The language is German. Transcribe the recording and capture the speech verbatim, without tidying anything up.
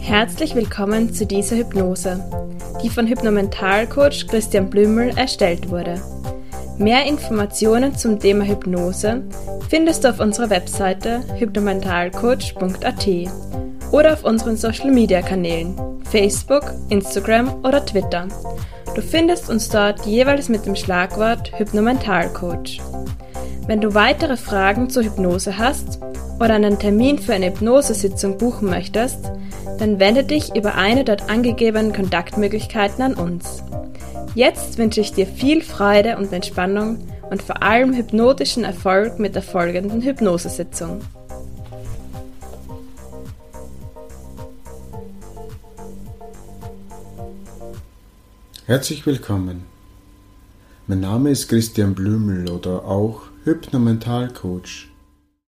Herzlich willkommen zu dieser Hypnose, die von Hypnomentalcoach Christian Blümel erstellt wurde. Mehr Informationen zum Thema Hypnose findest du auf unserer Webseite hypnomentalcoach punkt a t oder auf unseren Social Media Kanälen Facebook, Instagram oder Twitter. Du findest uns dort jeweils mit dem Schlagwort Hypnomentalcoach. Wenn du weitere Fragen zur Hypnose hast oder einen Termin für eine Hypnosesitzung buchen möchtest, dann wende dich über eine dort angegebenen Kontaktmöglichkeiten an uns. Jetzt wünsche ich dir viel Freude und Entspannung und vor allem hypnotischen Erfolg mit der folgenden Hypnosesitzung. Herzlich willkommen. Mein Name ist Christian Blümel oder auch Hypnomentalcoach.